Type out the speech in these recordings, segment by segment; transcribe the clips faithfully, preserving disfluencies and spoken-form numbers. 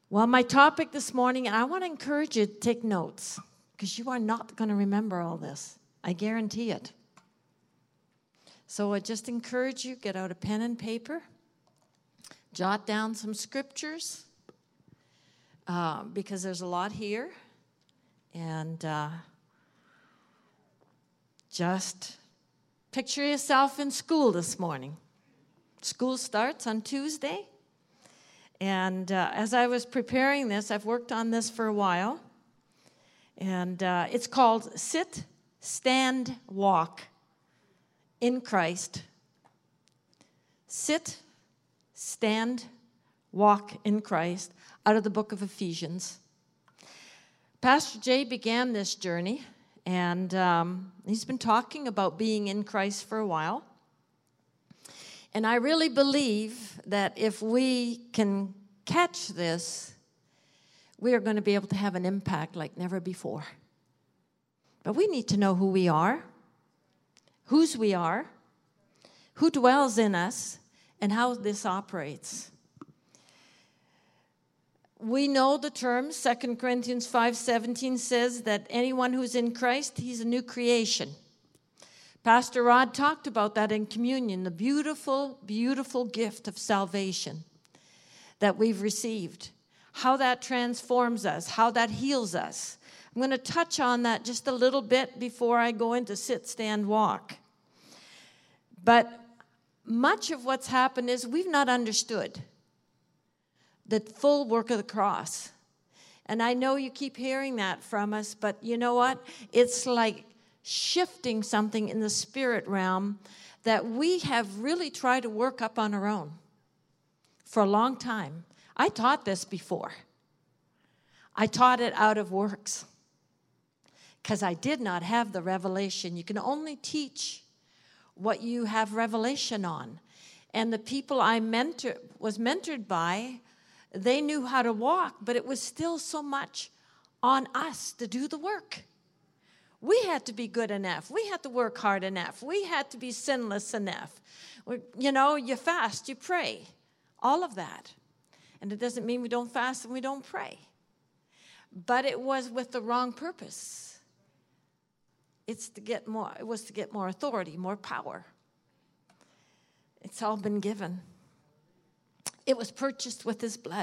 Well, my topic this morning, and I want to encourage you to take notes, because you are not going to remember all this. I guarantee it. So I just encourage you, get out a pen and paper, jot down some scriptures, uh, because there's a lot here, and uh, just picture yourself in school this morning. School starts on Tuesday. And uh, as I was preparing this, I've worked on this for a while. And uh, it's called Sit, Stand, Walk in Christ. Sit, Stand, Walk in Christ, out of the book of Ephesians. Pastor Jay began this journey, and um, he's been talking about being in Christ for a while. And I really believe that if we can catch this, we are going to be able to have an impact like never before. But we need to know who we are, whose we are, who dwells in us, and how this operates. We know the term, Second Corinthians five seventeen says that anyone who's in Christ, he's a new creation. Pastor Rod talked about that in communion, the beautiful, beautiful gift of salvation that we've received, how that transforms us, how that heals us. I'm going to touch on that just a little bit before I go into sit, stand, walk. But much of what's happened is we've not understood the full work of the cross. And I know you keep hearing that from us, but you know what? It's like shifting something in the spirit realm that we have really tried to work up on our own for a long time. I taught this before. I taught it out of works because I did not have the revelation. You can only teach what you have revelation on. And the people I mentor, was mentored by, they knew how to walk, but it was still so much on us to do the work. We had to be good enough. We had to work hard enough. We had to be sinless enough. You know, you fast, you pray, all of that. And it doesn't mean we don't fast and we don't pray. But it was with the wrong purpose. It's to get more, it was to get more authority, more power. It's all been given. It was purchased with his blood.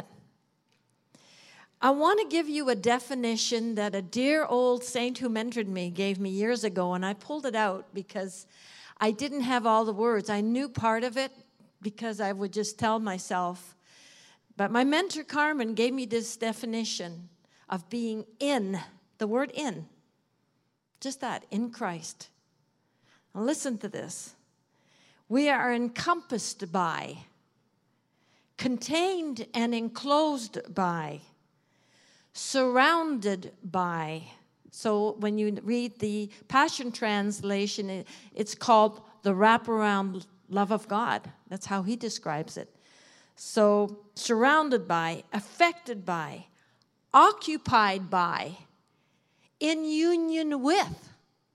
I want to give you a definition that a dear old saint who mentored me gave me years ago, and I pulled it out because I didn't have all the words. I knew part of it because I would just tell myself. But my mentor, Carmen, gave me this definition of being in, the word in, just that, in Christ. Now listen to this. We are encompassed by, contained and enclosed by, surrounded by. So when you read the Passion Translation, it's called the wraparound love of God. That's how he describes it. So surrounded by, affected by, occupied by, in union with,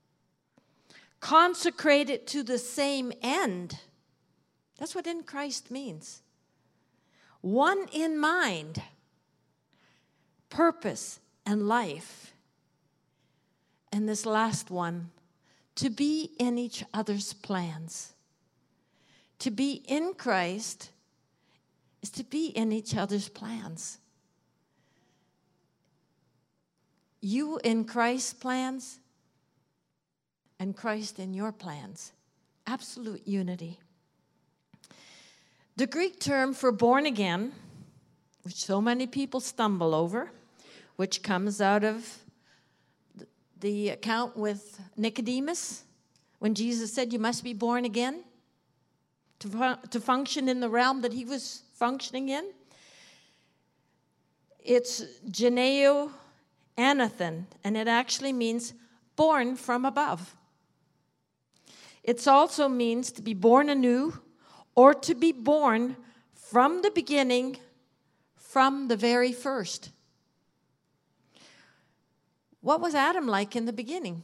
consecrated to the same end. That's what in Christ means. One in mind, purpose, and life. And this last one, to be in each other's plans. To be in Christ is to be in each other's plans. You in Christ's plans and Christ in your plans. Absolute unity. The Greek term for born again, which so many people stumble over, which comes out of the account with Nicodemus, when Jesus said you must be born again to, fun- to function in the realm that he was functioning in. It's geneo anathen, and it actually means born from above. It also means to be born anew or to be born from the beginning, from the very first. What was Adam like in the beginning?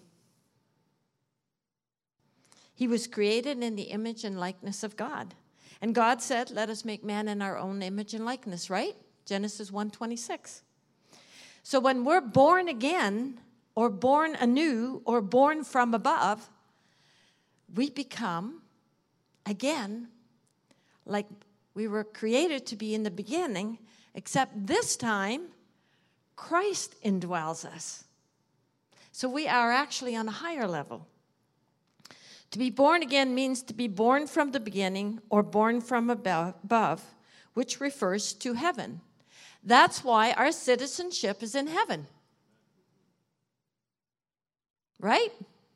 He was created in the image and likeness of God. And God said, let us make man in our own image and likeness, right? Genesis one twenty-six. So when we're born again, or born anew, or born from above, we become, again, like we were created to be in the beginning, except this time, Christ indwells us. So we are actually on a higher level. To be born again means to be born from the beginning or born from above, which refers to heaven. That's why our citizenship is in heaven. Right?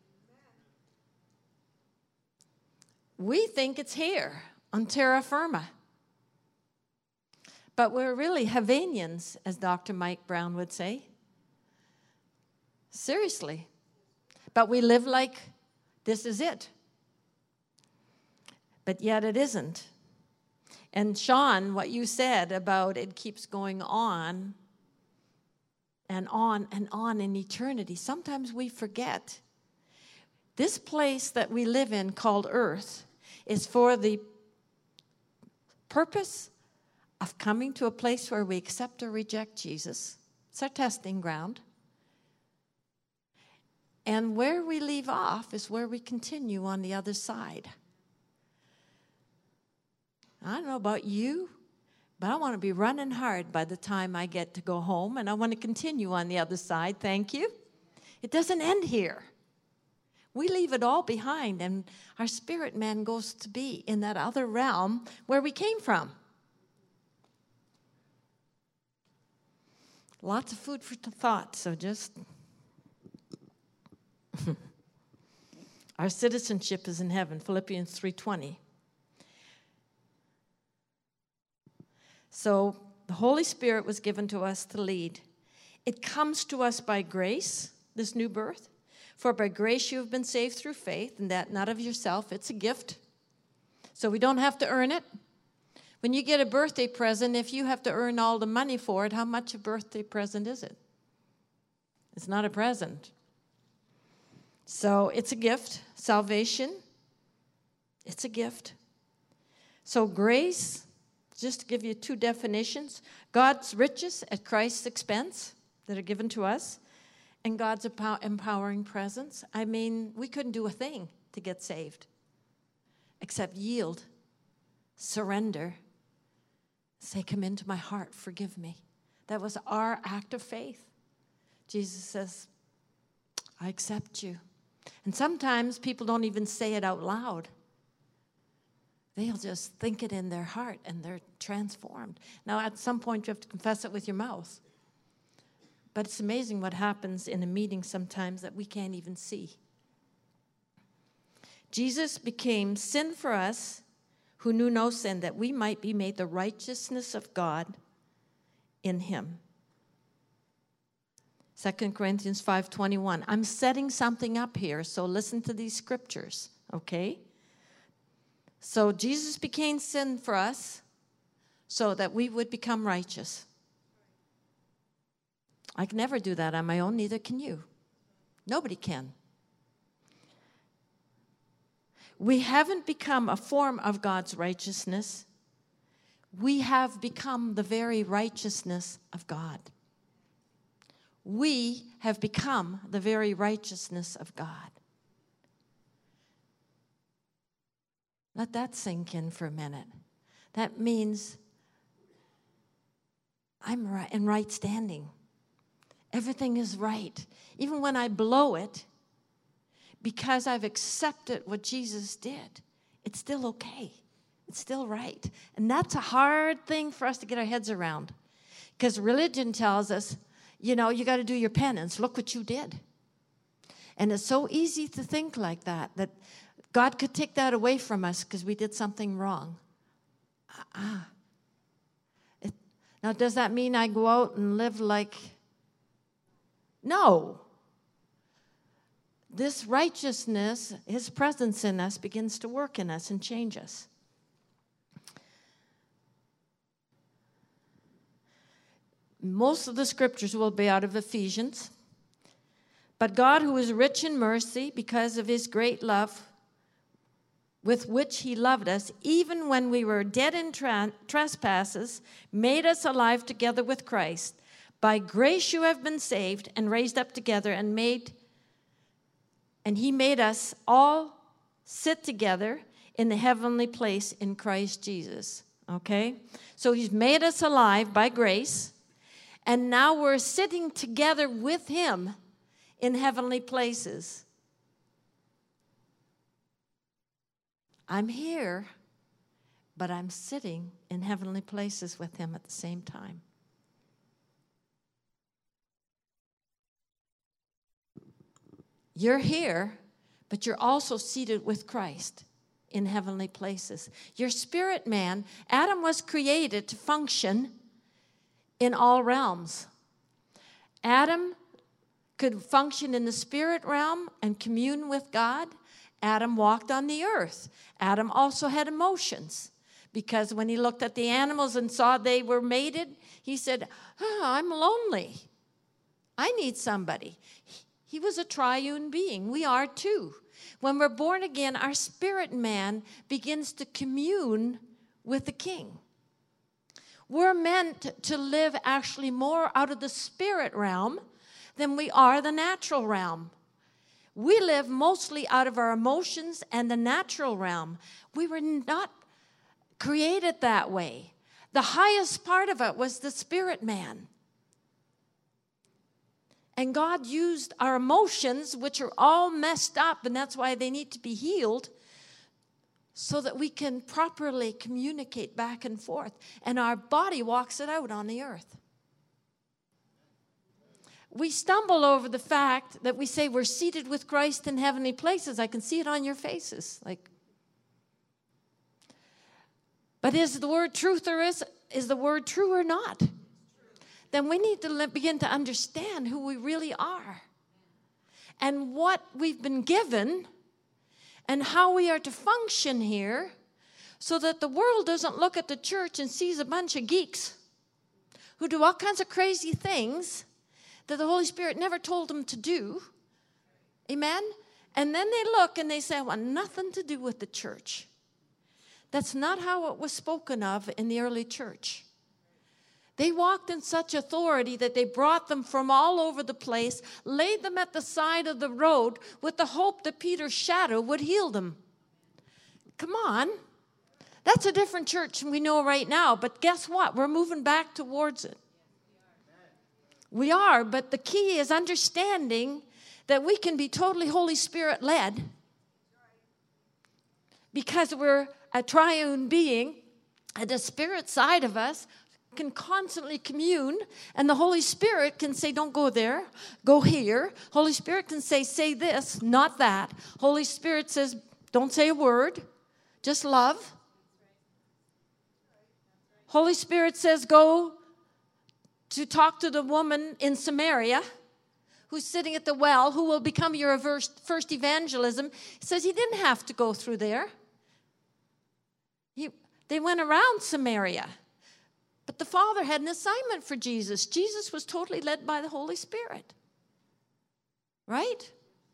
We think it's here on terra firma. But we're really Havanians, as Doctor Mike Brown would say. Seriously. But we live like this is it. But yet it isn't. And Sean, what you said about it keeps going on and on and on in eternity, sometimes we forget. This place that we live in called Earth is for the purpose of coming to a place where we accept or reject Jesus. It's our testing ground. And where we leave off is where we continue on the other side. I don't know about you, but I want to be running hard by the time I get to go home, and I want to continue on the other side. Thank you. It doesn't end here. We leave it all behind, and our spirit man goes to be in that other realm where we came from. Lots of food for thought, so just... Our citizenship is in heaven, Philippians three twenty. So the Holy Spirit was given to us to lead. It comes to us by grace, this new birth. For by grace you have been saved through faith, and that not of yourself, it's a gift. So we don't have to earn it. When you get a birthday present, if you have to earn all the money for it, how much a birthday present is it? It's not a present. So it's a gift. Salvation, it's a gift. So grace, just to give you two definitions, God's riches at Christ's expense that are given to us, and God's empowering presence. I mean, we couldn't do a thing to get saved except yield, surrender, say, come into my heart, forgive me. That was our act of faith. Jesus says, I accept you. And sometimes people don't even say it out loud. They'll just think it in their heart, and they're transformed. Now, at some point, you have to confess it with your mouth. But it's amazing what happens in a meeting sometimes that we can't even see. Jesus became sin for us who knew no sin, that we might be made the righteousness of God in him. Second Corinthians five twenty-one. I'm setting something up here, so listen to these scriptures, okay? So Jesus became sin for us so that we would become righteous. I can never do that on my own, neither can you. Nobody can. We haven't become a form of God's righteousness. We have become the very righteousness of God. We have become the very righteousness of God. Let that sink in for a minute. That means I'm right, in right standing. Everything is right. Even when I blow it, because I've accepted what Jesus did, it's still okay. It's still right. And that's a hard thing for us to get our heads around. Because religion tells us, you know, you got to do your penance. Look what you did. And it's so easy to think like that, that God could take that away from us because we did something wrong. Ah. It, now, does that mean I go out and live like... No. This righteousness, his presence in us, begins to work in us and change us. Most of the scriptures will be out of Ephesians. But God, who is rich in mercy, because of his great love with which he loved us, even when we were dead in tra- trespasses, made us alive together with Christ. By grace you have been saved and raised up together and made, and he made us all sit together in the heavenly place in Christ Jesus. Okay? So he's made us alive by grace, and now we're sitting together with him in heavenly places. I'm here, but I'm sitting in heavenly places with him at the same time. You're here, but you're also seated with Christ in heavenly places. Your spirit man, Adam was created to function in all realms. Adam could function in the spirit realm and commune with God. Adam walked on the earth. Adam also had emotions, because when he looked at the animals and saw they were mated, he said, oh, I'm lonely. I need somebody. He was a triune being. We are too. When we're born again, our spirit man begins to commune with the King. We're meant to live actually more out of the spirit realm than we are the natural realm. We live mostly out of our emotions and the natural realm. We were not created that way. The highest part of it was the spirit man. And God used our emotions, which are all messed up, and that's why they need to be healed, so that we can properly communicate back and forth. And our body walks it out on the earth. We stumble over the fact that we say we're seated with Christ in heavenly places. I can see it on your faces. Like, but is the word truth or is, is the word true or not? Then we need to begin to understand who we really are and what we've been given and how we are to function here, so that the world doesn't look at the church and sees a bunch of geeks who do all kinds of crazy things that the Holy Spirit never told them to do. Amen? And then they look and they say, I want nothing to do with the church. That's not how it was spoken of in the early church. They walked in such authority that they brought them from all over the place, laid them at the side of the road with the hope that Peter's shadow would heal them. Come on. That's a different church than we know right now. But guess what? We're moving back towards it. We are, but the key is understanding that we can be totally Holy Spirit led, because we're a triune being, and the spirit side of us can constantly commune, and the Holy Spirit can say, don't go there, go here. Holy Spirit can say, say this, not that. Holy Spirit says, don't say a word, just love. Holy Spirit says, go to talk to the woman in Samaria who's sitting at the well, who will become your first evangelism. He says he didn't have to go through there. He, they went around Samaria. But the Father had an assignment for Jesus. Jesus was totally led by the Holy Spirit. Right?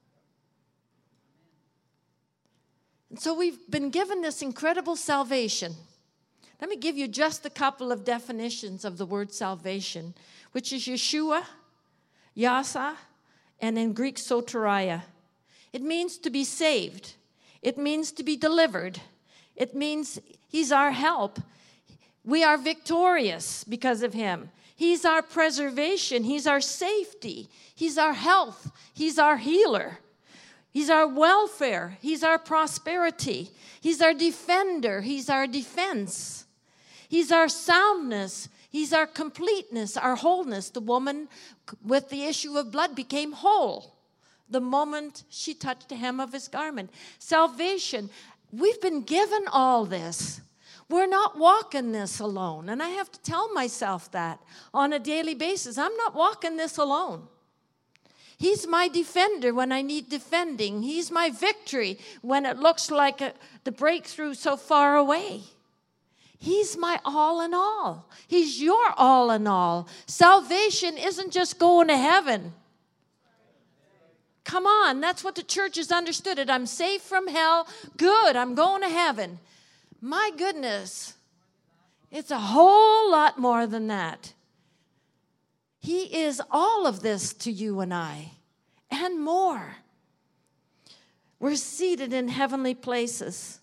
And so we've been given this incredible salvation. Let me give you just a couple of definitions of the word salvation, which is Yeshua, Yasa, and in Greek, soteria. It means to be saved. It means to be delivered. It means he's our help. We are victorious because of him. He's our preservation. He's our safety. He's our health. He's our healer. He's our welfare. He's our prosperity. He's our defender. He's our defense. He's our soundness. He's our completeness, our wholeness. The woman with the issue of blood became whole the moment she touched the hem of his garment. Salvation. We've been given all this. We're not walking this alone. And I have to tell myself that on a daily basis. I'm not walking this alone. He's my defender when I need defending. He's my victory when it looks like a, the breakthrough so far away. He's my all in all. He's your all in all. Salvation isn't just going to heaven. Come on, that's what the church has understood it. I'm safe from hell. Good, I'm going to heaven. My goodness, it's a whole lot more than that. He is all of this to you and I, and more. We're seated in heavenly places.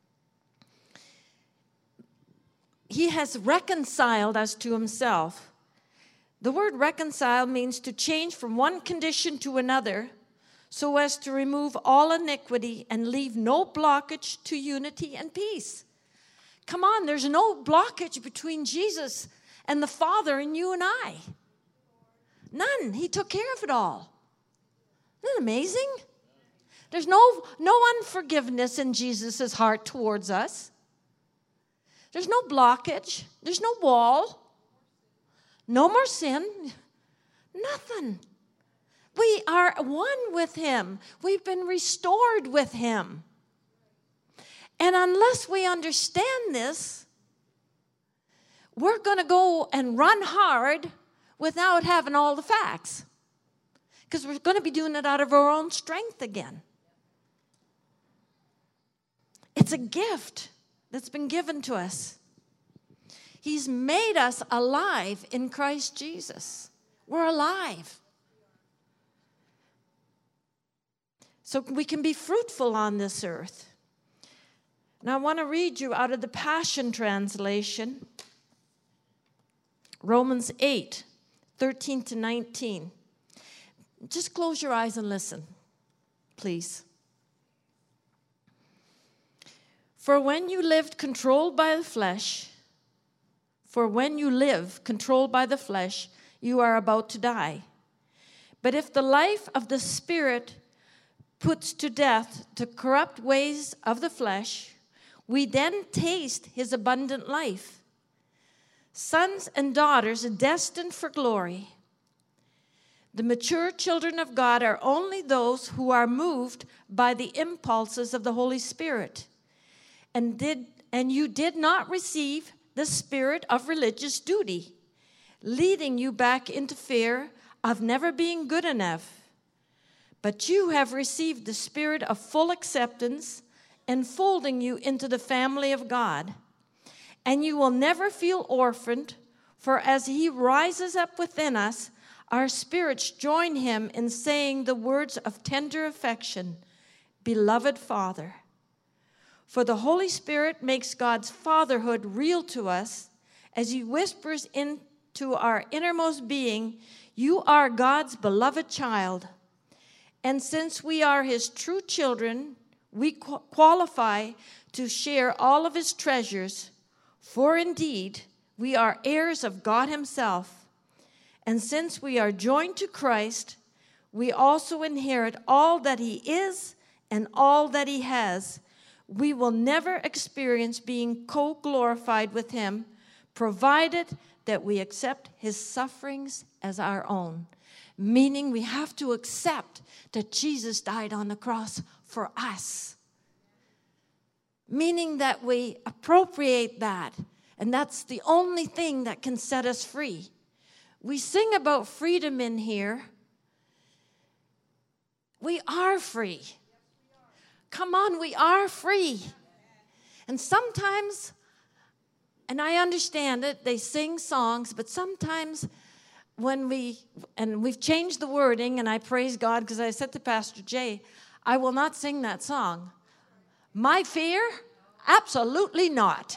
He has reconciled us to himself. The word reconcile means to change from one condition to another so as to remove all iniquity and leave no blockage to unity and peace. Come on, there's no blockage between Jesus and the Father and you and I. None. He took care of it all. Isn't that amazing? There's no, no unforgiveness in Jesus' heart towards us. There's no blockage. There's no wall. No more sin. Nothing. We are one with him. We've been restored with him. And unless we understand this, we're going to go and run hard without having all the facts. Because we're going to be doing it out of our own strength again. It's a gift that's been given to us. He's made us alive in Christ Jesus. We're alive. So we can be fruitful on this earth. Now I want to read you out of the Passion Translation, Romans eight, thirteen to nineteen. Just close your eyes and listen, please. For when you lived controlled by the flesh, for when you live controlled by the flesh, you are about to die. But if the life of the Spirit puts to death the corrupt ways of the flesh, we then taste his abundant life. Sons and daughters destined for glory. The mature children of God are only those who are moved by the impulses of the Holy Spirit. And did and you did not receive the spirit of religious duty, leading you back into fear of never being good enough. But you have received the spirit of full acceptance, enfolding you into the family of God. And you will never feel orphaned, for as he rises up within us, our spirits join him in saying the words of tender affection, Beloved Father. For the Holy Spirit makes God's fatherhood real to us as he whispers into our innermost being, You are God's beloved child. And since we are his true children, we qualify to share all of his treasures, for indeed we are heirs of God himself. And since we are joined to Christ, we also inherit all that he is and all that he has. We will never experience being co-glorified with him, provided that we accept his sufferings as our own. Meaning we have to accept that Jesus died on the cross for us. Meaning that we appropriate that. And that's the only thing that can set us free. We sing about freedom in here. We are free. Come on, we are free. And sometimes, and I understand it, they sing songs, but sometimes when we, and we've changed the wording, and I praise God because I said to Pastor Jay, I will not sing that song. My fear? Absolutely not.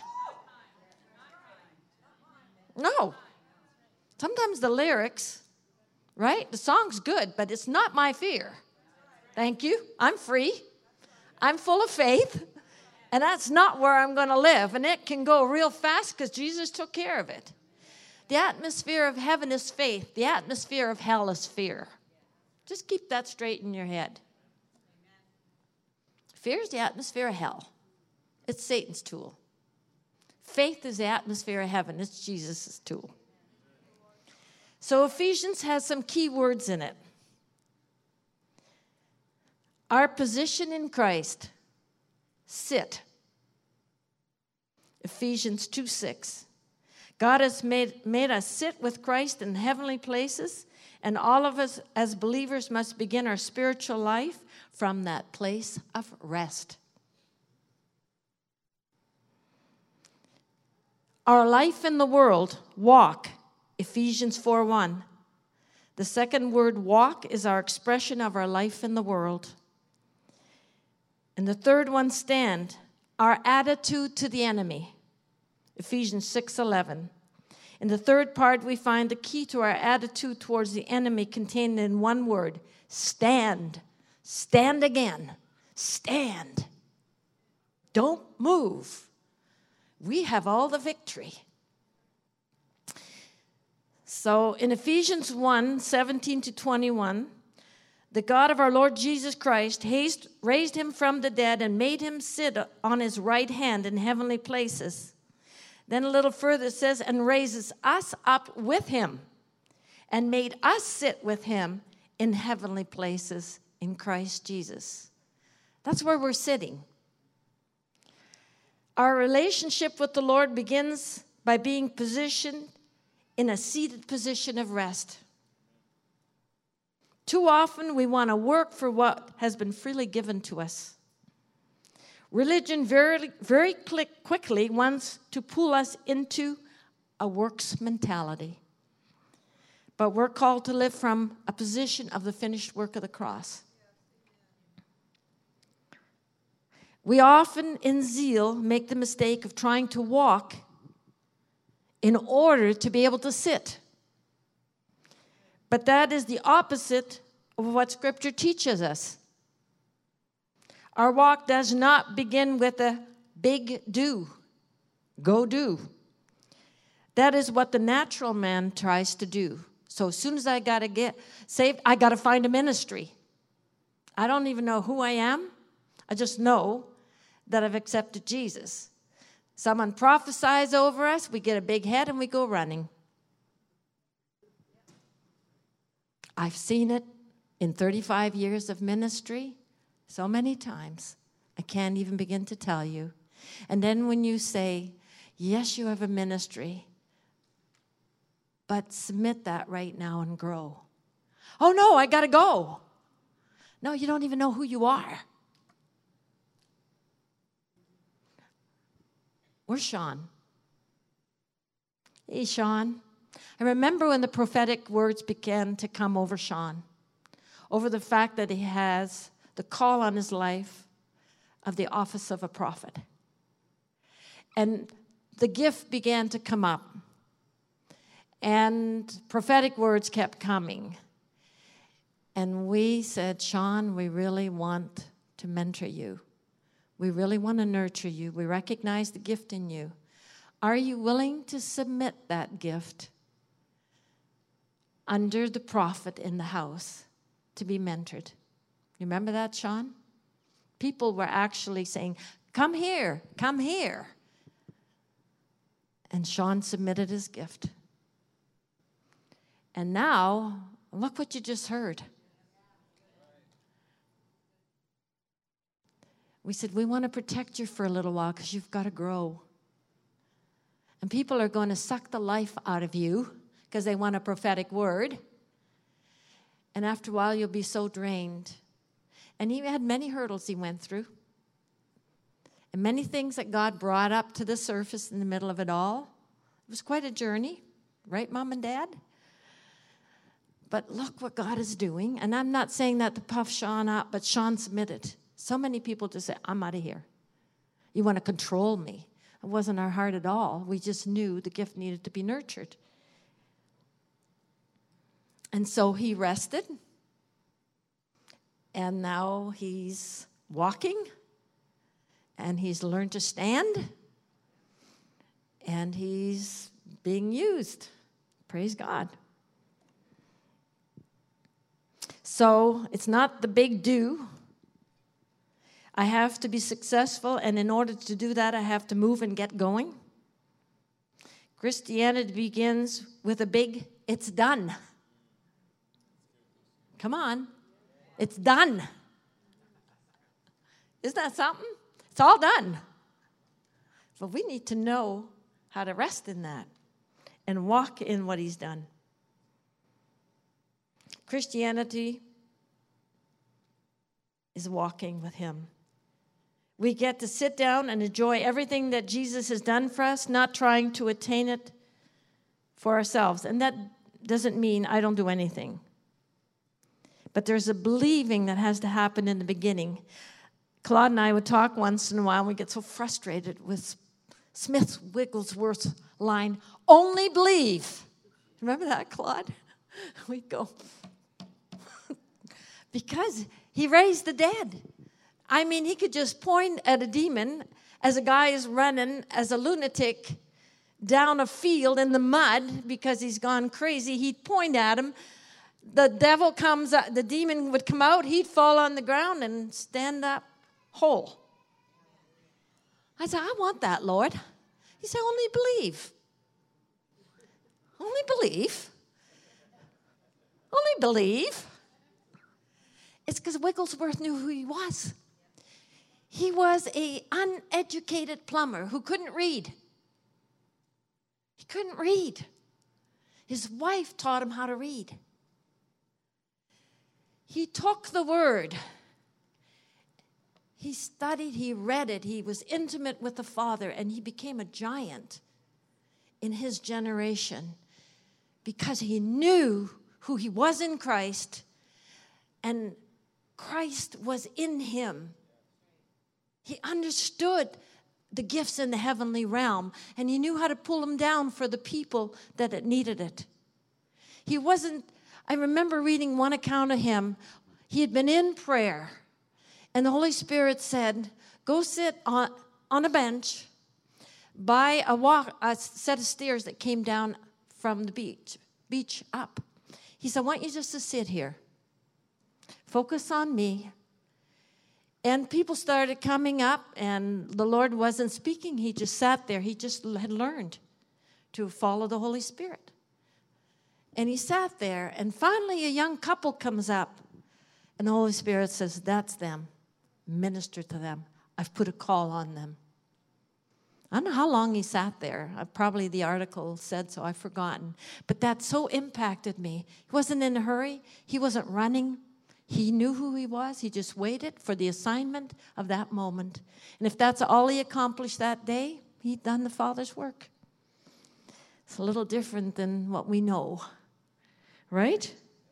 No. Sometimes the lyrics, right? The song's good, but it's not my fear. Thank you. I'm free. I'm full of faith. And that's not where I'm going to live. And it can go real fast because Jesus took care of it. The atmosphere of heaven is faith. The atmosphere of hell is fear. Just keep that straight in your head. Fear is the atmosphere of hell. It's Satan's tool. Faith is the atmosphere of heaven. It's Jesus' tool. So Ephesians has some key words in it. Our position in Christ. Sit. Ephesians two six. God has made, made us sit with Christ in heavenly places, and all of us as believers must begin our spiritual life from that place of rest. Our life in the world, walk, Ephesians four one. The second word, walk, is our expression of our life in the world. And the third one, stand, our attitude to the enemy, Ephesians six eleven. In the third part, we find the key to our attitude towards the enemy contained in one word, stand. Stand again. Stand. Don't move. We have all the victory. So in Ephesians one seventeen to twenty-one, the God of our Lord Jesus Christ raised him from the dead and made him sit on his right hand in heavenly places. Then a little further it says, and raises us up with him and made us sit with him in heavenly places in Christ Jesus. That's where we're sitting. Our relationship with the Lord begins by being positioned in a seated position of rest. Too often we want to work for what has been freely given to us. Religion very, very quickly wants to pull us into a works mentality. But we're called to live from a position of the finished work of the cross. We often, in zeal, make the mistake of trying to walk in order to be able to sit. But that is the opposite of what Scripture teaches us. Our walk does not begin with a big do. Go do. That is what the natural man tries to do. So as soon as I got to get saved, I got to find a ministry. I don't even know who I am. I just know that I've accepted Jesus. Someone prophesies over us, we get a big head, and we go running. I've seen it in thirty-five years of ministry so many times. I can't even begin to tell you. And then when you say, yes, you have a ministry, but submit that right now and grow. Oh, no, I got to go. No, you don't even know who you are. Where's Sean? Hey, Sean. I remember when the prophetic words began to come over Sean, over the fact that he has the call on his life of the office of a prophet. And the gift began to come up. And prophetic words kept coming. And we said, Sean, we really want to mentor you. We really want to nurture you. We recognize the gift in you. Are you willing to submit that gift under the prophet in the house to be mentored? You remember that, Sean? People were actually saying, come here, come here. And Sean submitted his gift. And now, look what you just heard. We said, we want to protect you for a little while because you've got to grow. And people are going to suck the life out of you because they want a prophetic word. And after a while, you'll be so drained. And he had many hurdles he went through. And many things that God brought up to the surface in the middle of it all. It was quite a journey, right, Mom and Dad? But look what God is doing. And I'm not saying that to puff Sean up, but Sean submitted. So many people just say, I'm out of here. You want to control me. It wasn't our heart at all. We just knew the gift needed to be nurtured. And so he rested. And now he's walking. And he's learned to stand. And he's being used. Praise God. So it's not the big do. I have to be successful, and in order to do that, I have to move and get going. Christianity begins with a big, it's done. Come on. It's done. Isn't that something? It's all done. But we need to know how to rest in that. and walk in what he's done. Christianity is walking with him. We get to sit down and enjoy everything that Jesus has done for us, not trying to attain it for ourselves. And that doesn't mean I don't do anything. But there's a believing that has to happen in the beginning. Claude and I would talk once in a while, and we get so frustrated with Smith Wigglesworth's line, only believe. Remember that, Claude? We'd go, because he raised the dead. I mean, he could just point at a demon as a guy is running as a lunatic down a field in the mud because he's gone crazy. He'd point at him. The devil comes, out, the demon would come out. He'd fall on the ground and stand up whole. I said, I want that, Lord. He said, only believe. Only believe. Only believe. It's because Wigglesworth knew who he was. He was an uneducated plumber who couldn't read. He couldn't read. His wife taught him how to read. He took the word. He studied, he read it. He was intimate with the Father, and he became a giant in his generation because he knew who he was in Christ, and Christ was in him. He understood the gifts in the heavenly realm, and he knew how to pull them down for the people that it needed it. He wasn't, I remember reading one account of him. He had been in prayer, and the Holy Spirit said, go sit on, on a bench by a, walk, a set of stairs that came down from the beach, beach up. He said, I want you just to sit here. Focus on me. And people started coming up, and the Lord wasn't speaking. He just sat there. He just had learned to follow the Holy Spirit. And he sat there, and finally a young couple comes up, and the Holy Spirit says, that's them. Minister to them. I've put a call on them. I don't know how long he sat there. Uh, probably the article said so. I've forgotten. But that so impacted me. He wasn't in a hurry. He wasn't running. He knew who he was. He just waited for the assignment of that moment. And if that's all he accomplished that day, he'd done the Father's work. It's a little different than what we know, right?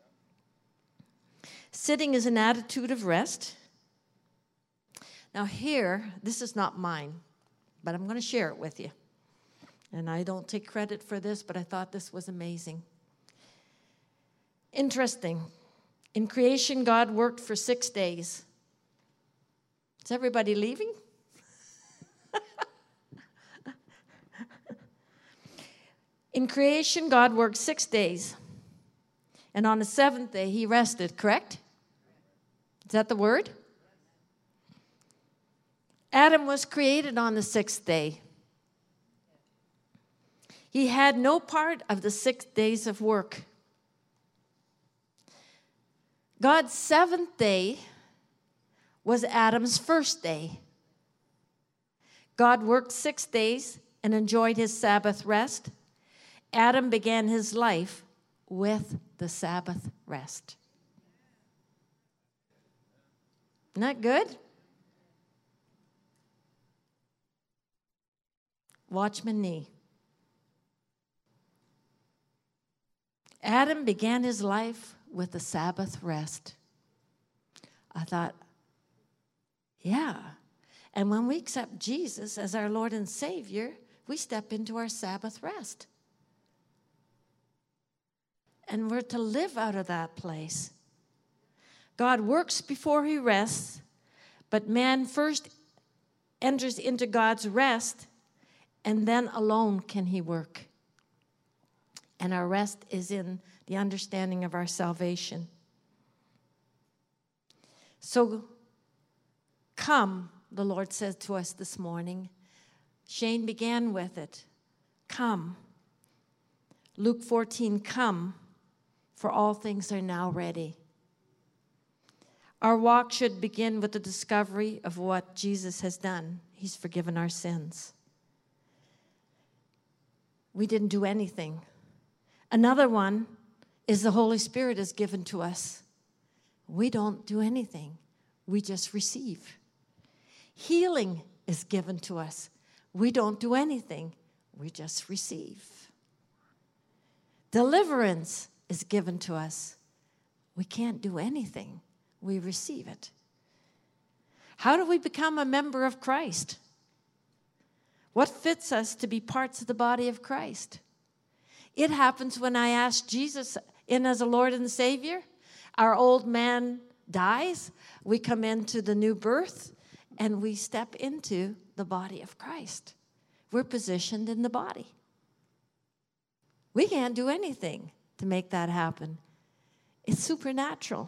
Sitting is an attitude of rest. Now here, this is not mine, but I'm going to share it with you. And I don't take credit for this, but I thought this was amazing. Interesting. In creation, God worked for six days. Is everybody leaving? In creation, God worked six days. And on the seventh day, he rested, correct? Is that the word? Adam was created on the sixth day. He had no part of the six days of work. God's seventh day was Adam's first day. God worked six days and enjoyed his Sabbath rest. Adam began his life with the Sabbath rest. Isn't that good? Watchman Nee. Adam began his life with the Sabbath rest. I thought, yeah. And when we accept Jesus as our Lord and Savior, we step into our Sabbath rest. And we're to live out of that place. God works before he rests, but man first enters into God's rest, and then alone can he work. And our rest is in the understanding of our salvation. So, come, the Lord said to us this morning. Shane began with it. Come. Luke fourteen, come, for all things are now ready. Our walk should begin with the discovery of what Jesus has done. He's forgiven our sins. we didn't do anything. Another one is the Holy Spirit is given to us. We don't do anything. We just receive. Healing is given to us. We don't do anything. We just receive. Deliverance is given to us. We can't do anything. We receive it. How do we become a member of Christ? What fits us to be parts of the body of Christ? It happens when I ask Jesus in as a Lord and Savior. Our old man dies. We come into the new birth, and we step into the body of Christ. We're positioned in the body. We can't do anything to make that happen. It's supernatural.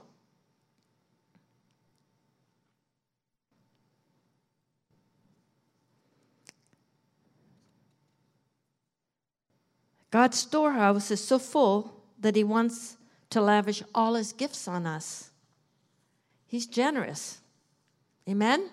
God's storehouse is so full that he wants to lavish all his gifts on us. He's generous. Amen?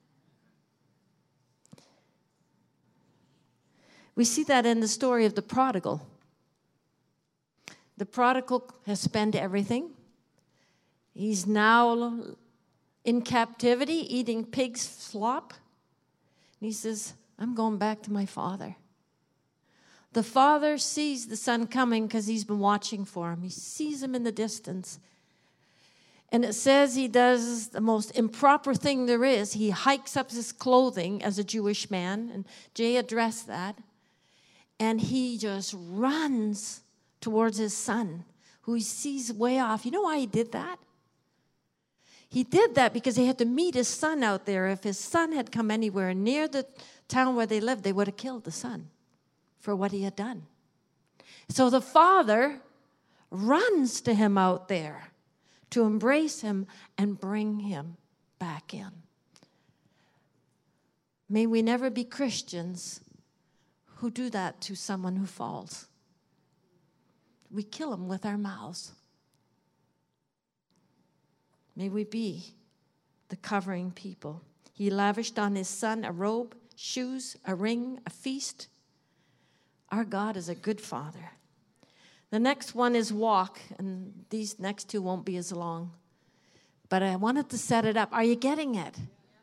We see that in the story of the prodigal. The prodigal has spent everything. He's now in captivity, eating pig's slop. And he says, I'm going back to my father. The father sees the son coming because he's been watching for him. He sees him in the distance. And it says he does the most improper thing there is. He hikes up his clothing as a Jewish man. And Jay addressed that. And he just runs towards his son, who he sees way off. You know why he did that? He did that because he had to meet his son out there. If his son had come anywhere near the town where they lived, they would have killed the son for what he had done. So the father runs to him out there to embrace him and bring him back in. May we never be Christians who do that to someone who falls. We kill them with our mouths. May we be the covering people. He lavished on his son a robe, shoes, a ring, a feast. Our God is a good father. The next one is walk, and these next two won't be as long. But I wanted to set it up. Are you getting it?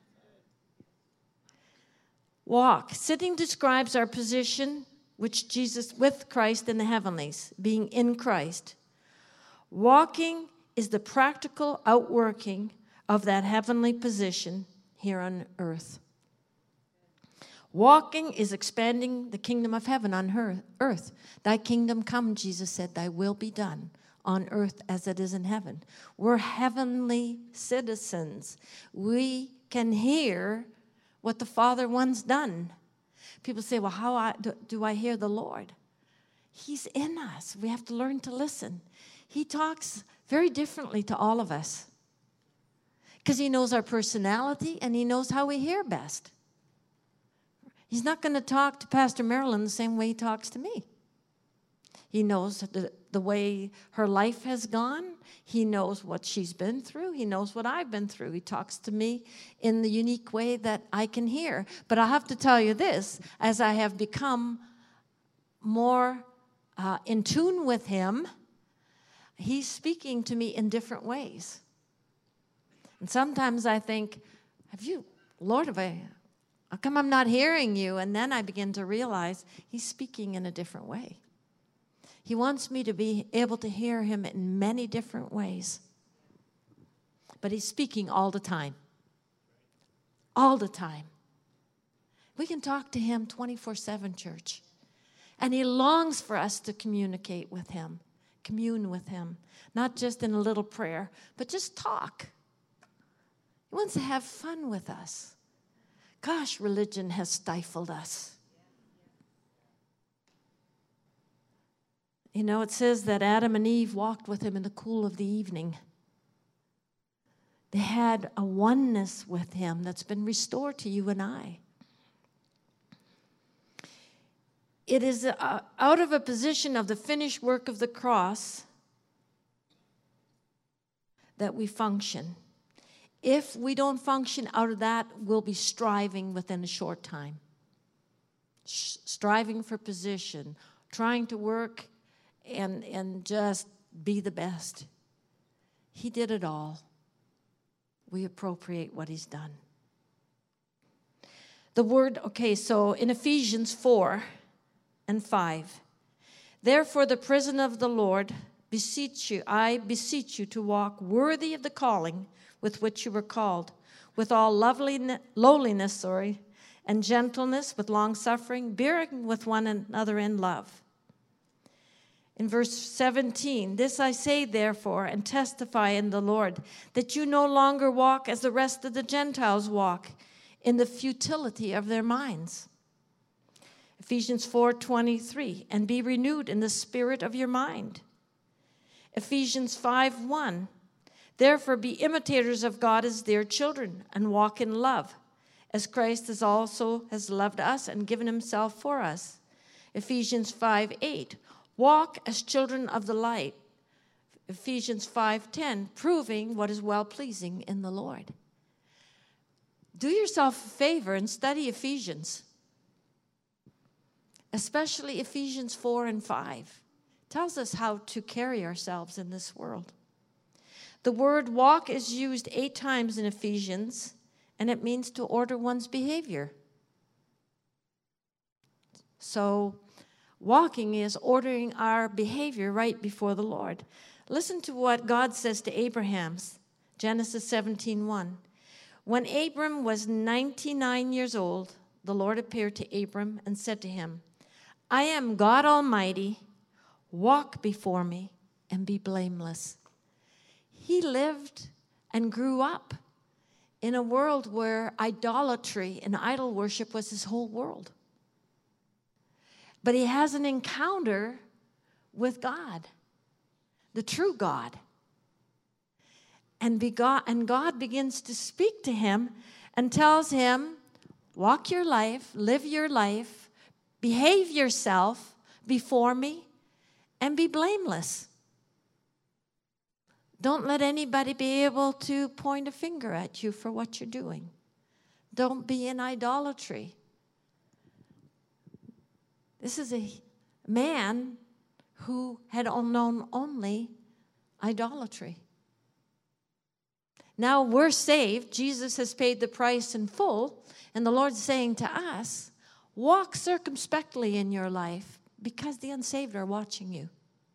Walk. Sitting describes our position which Jesus with Christ in the heavenlies, being in Christ. Walking is the practical outworking of that heavenly position here on earth. Walking is expanding the kingdom of heaven on earth. Thy kingdom come, Jesus said, thy will be done on earth as it is in heaven. We're heavenly citizens. We can hear what the Father once done. People say, well, how I, do, do I hear the Lord? He's in us. We have to learn to listen. He talks very differently to all of us because he knows our personality and he knows how we hear best. He's not going to talk to Pastor Marilyn the same way he talks to me. He knows the, the way her life has gone. He knows what she's been through. He knows what I've been through. He talks to me in the unique way that I can hear. But I have to tell you this, as I have become more uh, in tune with him, he's speaking to me in different ways. And sometimes I think, have you, Lord, have I... How come I'm not hearing you? And then I begin to realize he's speaking in a different way. He wants me to be able to hear him in many different ways. But he's speaking all the time. All the time. We can talk to him twenty-four seven, church. And he longs for us to communicate with him, commune with him. Not just in a little prayer, but just talk. He wants to have fun with us. Gosh, religion has stifled us. You know, it says that Adam and Eve walked with him in the cool of the evening. They had a oneness with him that's been restored to you and I. It is a, out of a position of the finished work of the cross that we function. If we don't function out of that, we'll be striving within a short time. Striving for position, trying to work and, and just be the best. He did it all. We appropriate what he's done. The word, okay, so in Ephesians four and five, therefore the prisoner of the Lord, beseech you, I beseech you to walk worthy of the calling with which you were called, with all loveliness, lowliness, sorry, and gentleness, with long-suffering, bearing with one another in love. In verse seventeen, this I say therefore, and testify in the Lord, that you no longer walk as the rest of the Gentiles walk, in the futility of their minds. Ephesians four twenty-three, and be renewed in the spirit of your mind. Ephesians five one, therefore be imitators of God as dear children, and walk in love, as Christ has also has loved us and given himself for us. Ephesians five eight, walk as children of the light. Ephesians five ten, proving what is well-pleasing in the Lord. Do yourself a favor and study Ephesians, especially Ephesians four and five. It tells us how to carry ourselves in this world. The word walk is used eight times in Ephesians, and it means to order one's behavior. So walking is ordering our behavior right before the Lord. Listen to what God says to Abraham, Genesis seventeen one. When Abram was ninety-nine years old, the Lord appeared to Abram and said to him, I am God Almighty, walk before me and be blameless. He lived and grew up in a world where idolatry and idol worship was his whole world. But he has an encounter with God, the true God. And, be God, and God begins to speak to him and tells him, walk your life, live your life, behave yourself before me, and be blameless. Don't let anybody be able to point a finger at you for what you're doing. Don't be in idolatry. This is a man who had known only idolatry. Now we're saved. Jesus has paid the price in full. And the Lord's saying to us, walk circumspectly in your life because the unsaved are watching you.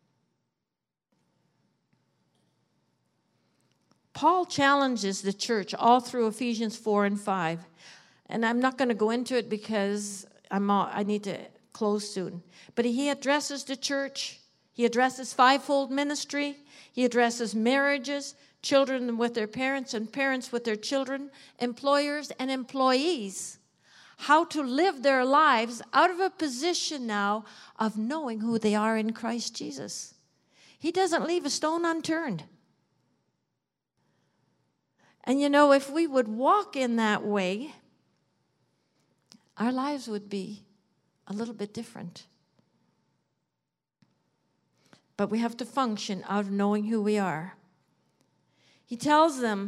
Paul challenges the church all through Ephesians four and five. And I'm not going to go into it because I'm all, I need to close soon. But he addresses the church. He addresses fivefold ministry. He addresses marriages, children with their parents and parents with their children, employers and employees, how to live their lives out of a position now of knowing who they are in Christ Jesus. He doesn't leave a stone unturned. And you know, if we would walk in that way, our lives would be a little bit different. But we have to function out of knowing who we are. He tells them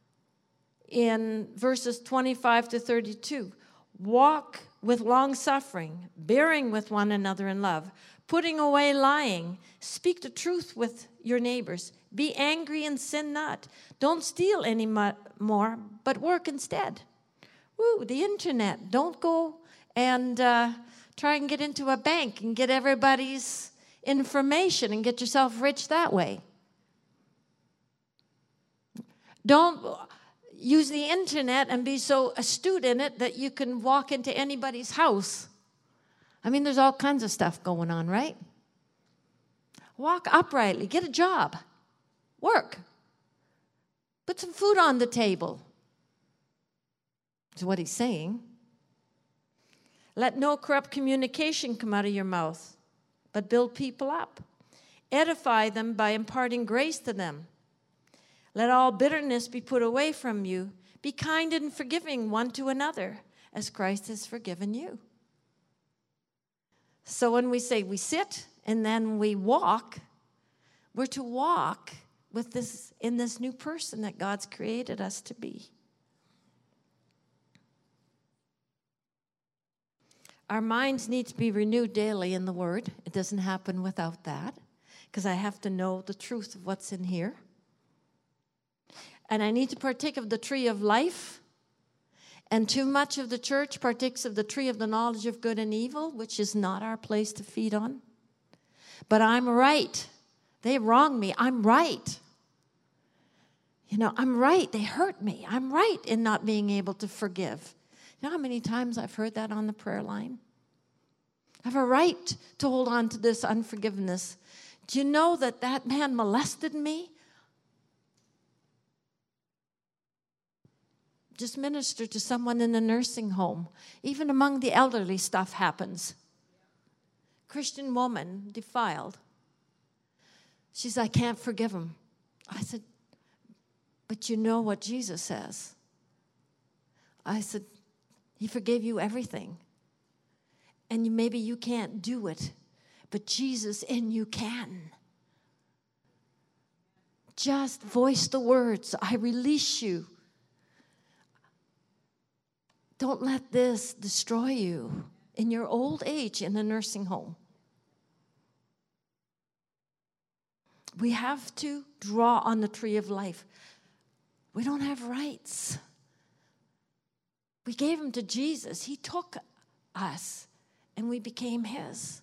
in verses twenty-five to thirty-two, walk with long suffering, bearing with one another in love, putting away lying, speak the truth with your neighbors, be angry and sin not. Don't steal any more, but work instead. Woo, the internet. Don't go and uh, try and get into a bank and get everybody's information and get yourself rich that way. Don't use the internet and be so astute in it that you can walk into anybody's house. I mean, there's all kinds of stuff going on, right? Walk uprightly. Get a job. Work. Put some food on the table. That's what he's saying. Let no corrupt communication come out of your mouth, but build people up. Edify them by imparting grace to them. Let all bitterness be put away from you. Be kind and forgiving one to another, as Christ has forgiven you. So when we say we sit and then we walk, we're to walk with this in this new person that God's created us to be. our minds need to be renewed daily in the Word. It doesn't happen without that, because I have to know the truth of what's in here. And I need to partake of the tree of life. And too much of the church partakes of the tree of the knowledge of good and evil, which is not our place to feed on. But I'm right. They wrong me. I'm right. You know, I'm right. They hurt me. I'm right in not being able to forgive. You know how many times I've heard that on the prayer line? I have a right to hold on to this unforgiveness. Do you know that that man molested me? Just minister to someone in a nursing home. Even among the elderly, stuff happens. Christian woman, defiled. She said, I can't forgive him. I said, but you know what Jesus says. I said, he forgave you everything. And you, maybe you can't do it, but Jesus in you can. Just voice the words, I release you. Don't let this destroy you in your old age in a nursing home. We have to draw on the tree of life. We don't have rights. We gave them to Jesus. He took us, and we became his.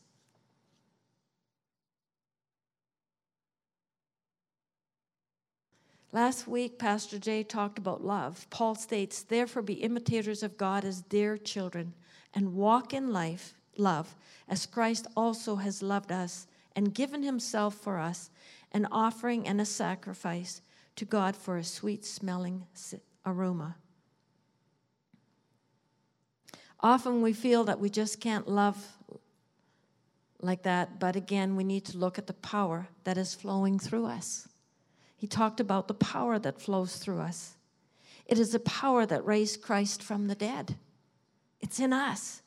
Last week, Pastor Jay talked about love. Paul states, therefore be imitators of God as dear children, and walk in life, love, as Christ also has loved us and given himself for us, an offering and a sacrifice to God for a sweet-smelling aroma. Often we feel that we just can't love like that, but again, we need to look at the power that is flowing through us. He talked about the power that flows through us. It is the power that raised Christ from the dead. It's in us.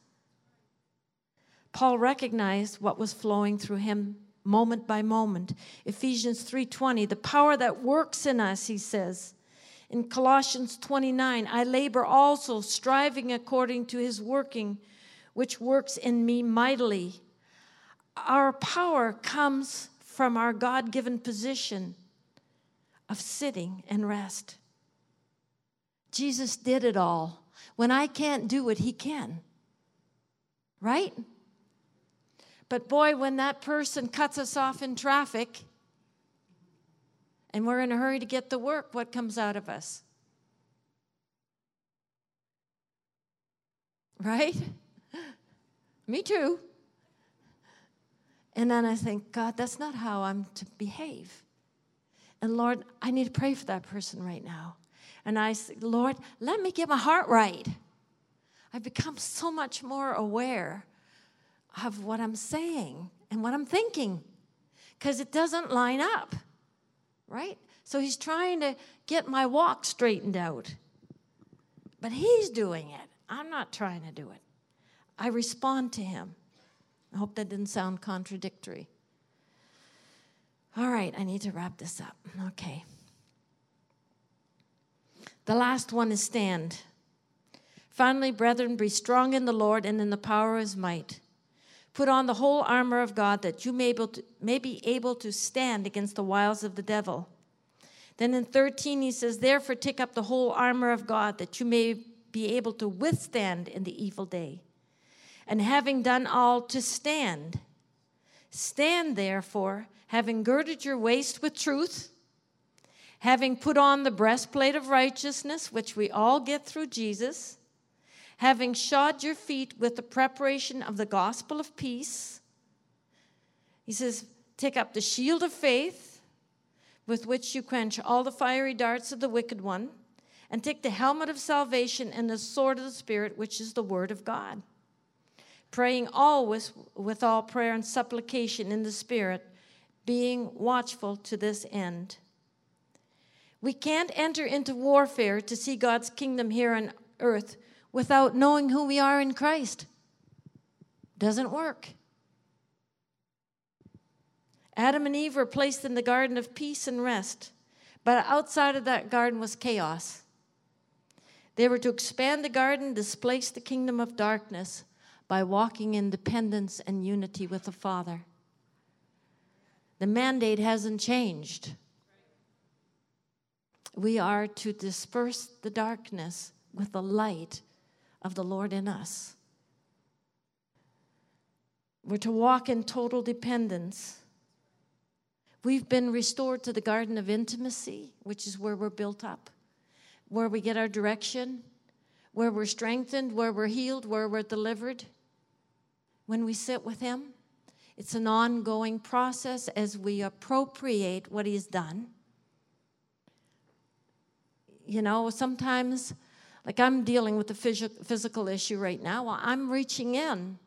Paul recognized what was flowing through him moment by moment. Ephesians three twenty, the power that works in us, he says. In Colossians twenty-nine, I labor also, striving according to his working, which works in me mightily. Our power comes from our God-given position of sitting and rest. Jesus did it all. When I can't do it, he can. Right? But boy, when that person cuts us off in traffic and we're in a hurry to get to work, what comes out of us? Right? Me too. And then I think, God, that's not how I'm to behave. And Lord, I need to pray for that person right now. And I say, Lord, let me get my heart right. I've become so much more aware of what I'm saying and what I'm thinking, because it doesn't line up, right? So he's trying to get my walk straightened out. But he's doing it. I'm not trying to do it. I respond to him. I hope that didn't sound contradictory. All right, I need to wrap this up. Okay. The last one is stand. Finally, brethren, be strong in the Lord and in the power of his might. Put on the whole armor of God that you may, able to, may be able to stand against the wiles of the devil. Then in thirteen, he says, therefore take up the whole armor of God that you may be able to withstand in the evil day. And having done all, to stand. Stand, therefore, having girded your waist with truth, having put on the breastplate of righteousness, which we all get through Jesus, having shod your feet with the preparation of the gospel of peace. He says, take up the shield of faith, with which you quench all the fiery darts of the wicked one, and take the helmet of salvation and the sword of the Spirit, which is the word of God. Praying always with all prayer and supplication in the Spirit, being watchful to this end. We can't enter into warfare to see God's kingdom here on earth without knowing who we are in Christ. Doesn't work. Adam and Eve were placed in the garden of peace and rest, but outside of that garden was chaos. They were to expand the garden, displace the kingdom of darkness, by walking in dependence and unity with the Father. The mandate hasn't changed. We are to disperse the darkness with the light of the Lord in us. We're to walk in total dependence. We've been restored to the garden of intimacy, which is where we're built up, where we get our direction, where we're strengthened, where we're healed, where we're delivered. When we sit with Him, it's an ongoing process as we appropriate what He's done. You know, sometimes, like I'm dealing with a phys- physical issue right now, well, I'm reaching in.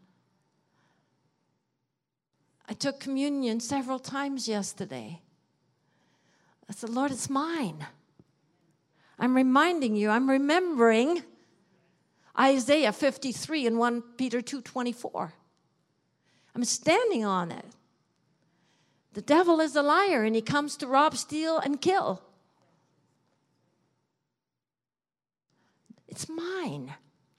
I took communion several times yesterday. I said, Lord, it's mine. I'm reminding you, I'm remembering Isaiah fifty-three and First Peter two twenty-four. I'm standing on it. The devil is a liar, and he comes to rob, steal, and kill. It's mine.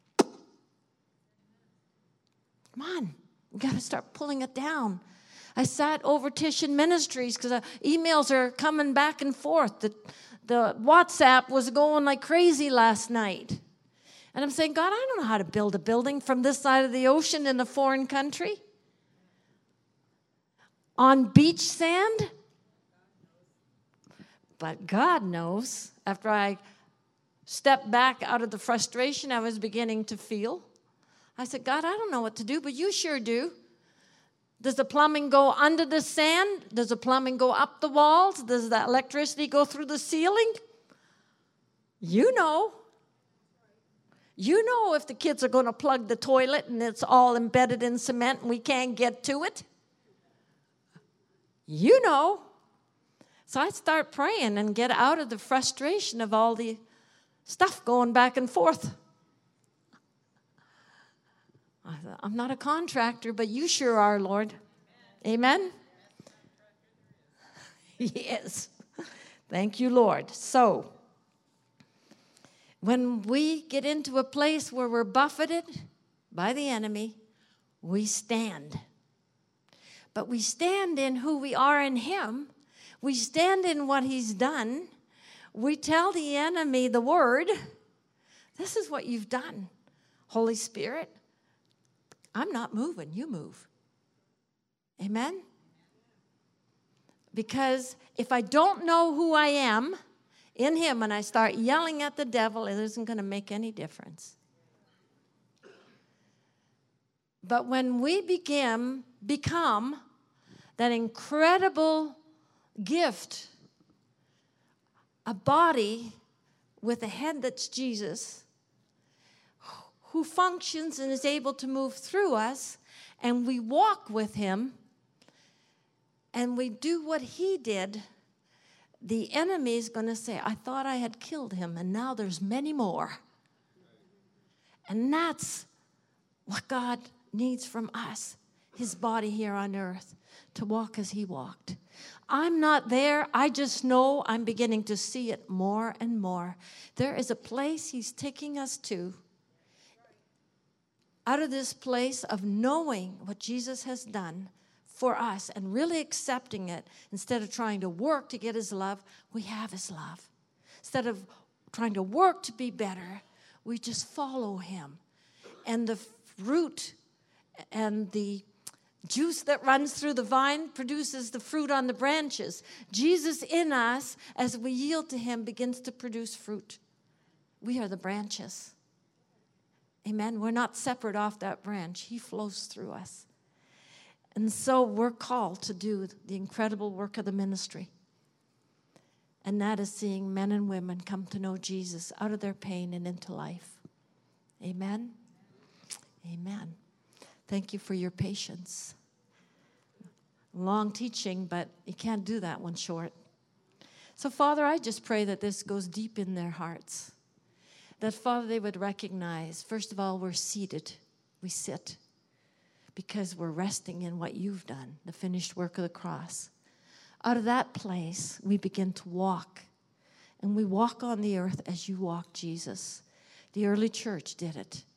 Come on. We got to start pulling it down. I sat over Titian Ministries because uh, emails are coming back and forth. The, the WhatsApp was going like crazy last night. And I'm saying, God, I don't know how to build a building from this side of the ocean in a foreign country. On beach sand? But God knows. After I stepped back out of the frustration I was beginning to feel, I said, God, I don't know what to do, but you sure do. Does the plumbing go under the sand? Does the plumbing go up the walls? Does the electricity go through the ceiling? You know. You know if the kids are going to plug the toilet and it's all embedded in cement and we can't get to it. You know. So I start praying and get out of the frustration of all the stuff going back and forth. I thought, I'm not a contractor, but you sure are, Lord. Amen? Yes. Thank you, Lord. So, when we get into a place where we're buffeted by the enemy, we stand. But we stand in who we are in Him. We stand in what He's done. We tell the enemy the word. This is what you've done, Holy Spirit. I'm not moving, you move. Amen? Because if I don't know who I am in Him and I start yelling at the devil, it isn't going to make any difference. But when we begin, become that incredible gift, a body with a head that's Jesus, who functions and is able to move through us, and we walk with Him, and we do what He did, the enemy is going to say, I thought I had killed him, and now there's many more. And that's what God needs from us, His body here on earth, to walk as He walked. I'm not there. I just know I'm beginning to see it more and more. There is a place He's taking us to, out of this place of knowing what Jesus has done for us and really accepting it. Instead of trying to work to get His love, we have His love. Instead of trying to work to be better, we just follow Him. And the fruit and the juice that runs through the vine produces the fruit on the branches. Jesus in us, as we yield to Him, begins to produce fruit. We are the branches. Amen. We're not separate off that branch. He flows through us. And so we're called to do the incredible work of the ministry. And that is seeing men and women come to know Jesus out of their pain and into life. Amen. Amen. Thank you for your patience. Long teaching, but you can't do that one short. So, Father, I just pray that this goes deep in their hearts. That, Father, they would recognize, first of all, we're seated. We sit because we're resting in what you've done, the finished work of the cross. Out of that place, we begin to walk. And we walk on the earth as you walk, Jesus. The early church did it.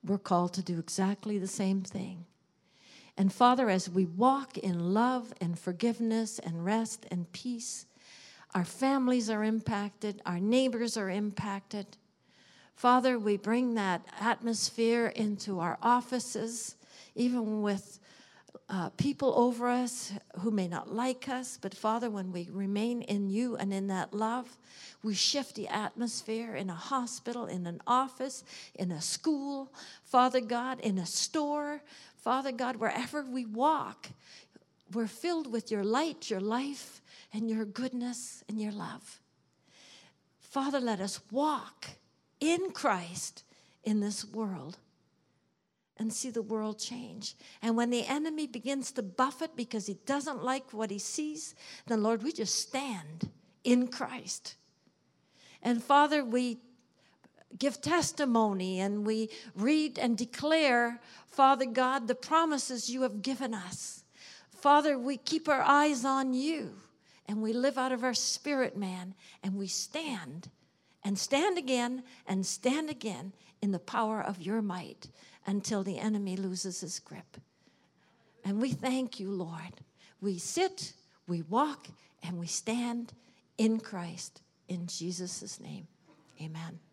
we're called to do exactly the same thing. And Father, as we walk in love and forgiveness and rest and peace, our families are impacted, our neighbors are impacted. Father, we bring that atmosphere into our offices, even with uh, people over us who may not like us. But Father, when we remain in you and in that love, we shift the atmosphere in a hospital, in an office, in a school, Father God, in a store. Father God, wherever we walk, we're filled with your light, your life, and your goodness and your love. Father, let us walk in Christ in this world and see the world change. And when the enemy begins to buffet because he doesn't like what he sees, then, Lord, we just stand in Christ. And Father, we give testimony and we read and declare, Father God, the promises you have given us. Father, we keep our eyes on you and we live out of our spirit, man, and we stand and stand again and stand again in the power of your might until the enemy loses his grip. And we thank you, Lord. We sit, we walk, and we stand in Christ. In Jesus' name, amen.